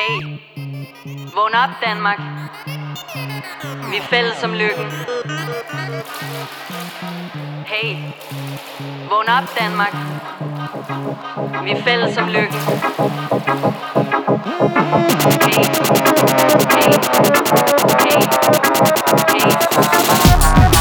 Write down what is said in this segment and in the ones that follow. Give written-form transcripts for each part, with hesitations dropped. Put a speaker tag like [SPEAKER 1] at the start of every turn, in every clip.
[SPEAKER 1] Hey, vågn op Danmark. Vi er fælles om lykken. Hey, vågn op Danmark. Vi er fælles om lykken. Hey, hey, hey, hey.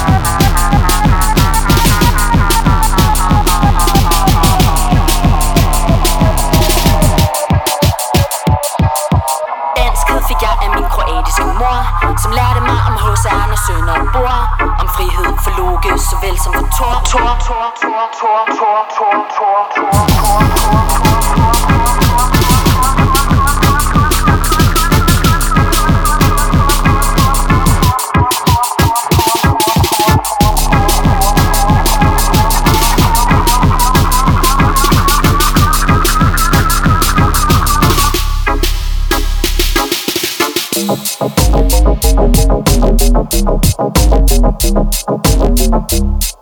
[SPEAKER 2] Fik jeg af min kroatiske mor, som lærte mig om H.C. Andersen og Bohr, om frihed for Loke, såvel som for Thor.